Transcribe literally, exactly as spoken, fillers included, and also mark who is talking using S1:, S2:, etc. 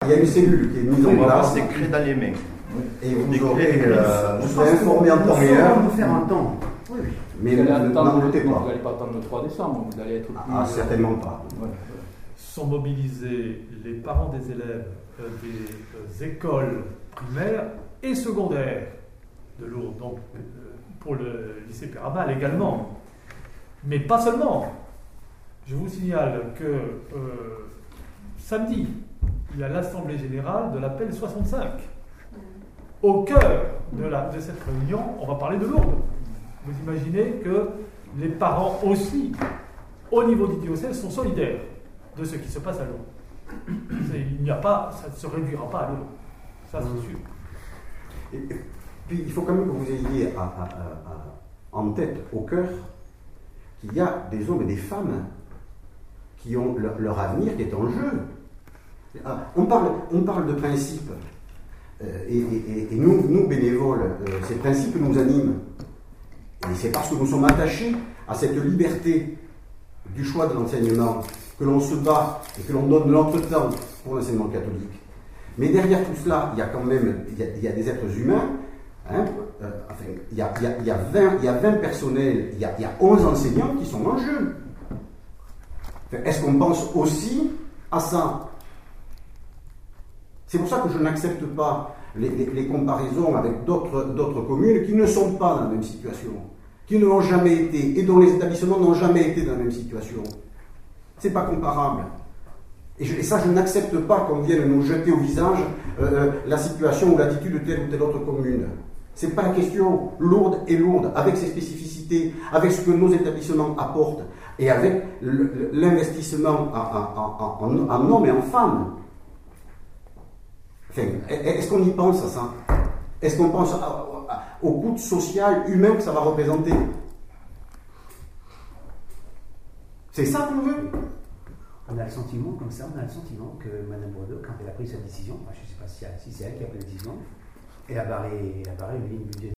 S1: y a une cellule qui est mise en
S2: On va avoir
S1: place.
S2: des clés dans les mains.
S1: Et vous
S2: Des
S1: aurez,
S2: clés.
S1: euh, vous
S3: Je
S1: serez
S3: pense que
S1: informé en temps
S3: nous
S1: réel.
S3: saurons nous faire un temps. Oui, oui.
S1: Mais
S4: vous
S1: ne
S4: allez attendre-
S1: n'en doutez
S4: non,
S1: pas.
S4: Vous n'allez pas attendre le trois décembre, vous allez être plus...
S1: Ah, certainement pas.
S4: Ouais.
S5: Sont mobilisés les parents des élèves euh, des euh, écoles primaires et secondaires de Lourdes, donc euh, pour le lycée Péramal également. Mais pas seulement. Je vous signale que euh, samedi, il y a l'Assemblée Générale de l'appel soixante-cinq. Au cœur de, la, de cette réunion, on va parler de Lourdes. Vous imaginez que les parents aussi, au niveau du diocèse, sont solidaires de ce qui se passe à Lourdes. C'est- Il n'y a pas, ça ne se réduira pas à Lourdes. Ça, c'est sûr.
S1: Et, et puis, il faut quand même que vous ayez à- à- à- à- en tête, au cœur, qu'il y a des hommes et des femmes qui ont leur, leur avenir qui est en jeu. Ah, On parle, on parle de principes. Euh, et, et- et nous, nous, bénévoles, euh, ces principes nous animent. Et c'est parce que nous sommes attachés à cette liberté du choix de l'enseignement que l'on se bat et que l'on donne notre temps pour l'enseignement catholique. Mais derrière tout cela, il y a quand même il y a, il y a des êtres humains. Hein, euh, enfin, il, y a, il, y a, il, y a vingt, il y a vingt personnels, il y a, il y a onze enseignants qui sont en jeu. Enfin, est-ce qu'on pense aussi à ça? C'est pour ça que je n'accepte pas les, les, les comparaisons avec d'autres, d'autres communes qui ne sont pas dans la même situation, qui ne l'ont jamais été, et dont les établissements n'ont jamais été dans la même situation. C'est pas comparable. Et, je, et ça, je n'accepte pas qu'on vienne nous jeter au visage euh, la situation ou l'attitude de telle ou telle autre commune. C'est pas la question. Lourdes et Lourdes, avec ses spécificités, avec ce que nos établissements apportent, et avec le, l'investissement en, en, en, en, en hommes et en femmes. Enfin, est-ce qu'on y pense à ça? Est-ce qu'on pense à, à, au coût social, humain que ça va représenter? C'est ça qu'on veut?
S3: On a le sentiment, comme ça, on a le sentiment que Mme Brodeau, quand elle a pris sa décision, enfin, je ne sais pas si, si c'est elle qui a pris la décision, elle a barré, elle a barré une ligne budgétaire.